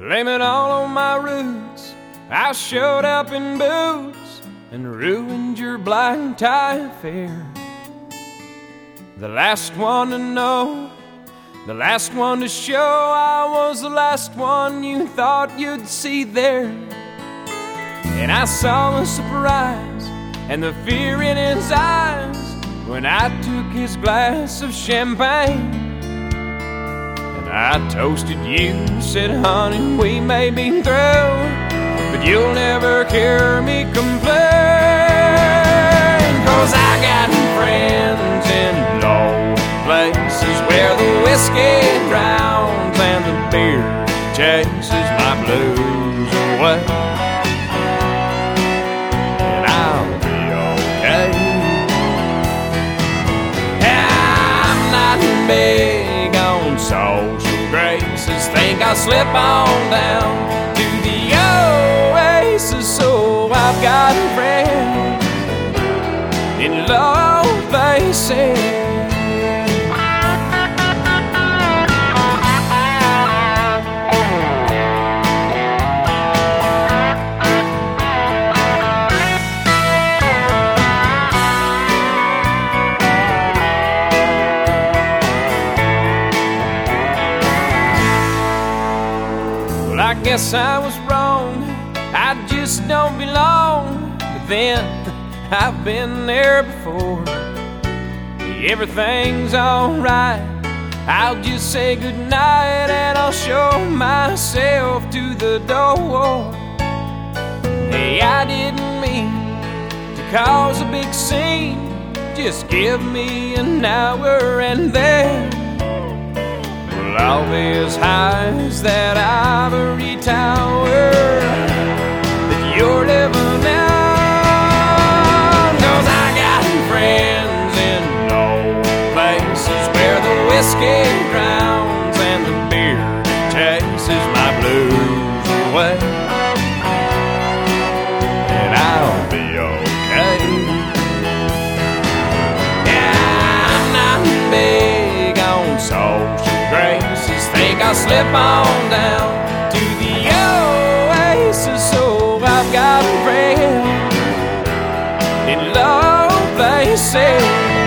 Blame it all on my roots. I showed up in boots and ruined your black tie affair. The last one to know, the last one to show, I was the last one you thought you'd see there. And I saw the surprise and the fear in his eyes when I took his glass of champagne. And I toasted you, said, honey, we may be through, but you'll never hear me complain. 'Cause I got friends in low places where the whiskey drowns and the beer chases my blues away. And I'll be okay. I'm not big on social graces. Think I'll slip on down to the oasis. So I've got friends in low places. Well, I guess I was wrong, I just don't belong. But then I've been there before. Everything's alright, I'll just say goodnight and I'll show myself to the door. Hey, I didn't mean to cause a big scene. Just give me an hour and then well, I'll be as high as that ivory tower that you're living in. 'Cause I got friends in low places where the whiskey drowns and the beer chases my blues away. And I'll be okay. Yeah, I'm not big on social graces. Think I'll slip on down to the oasis. So I've got a friend in low places.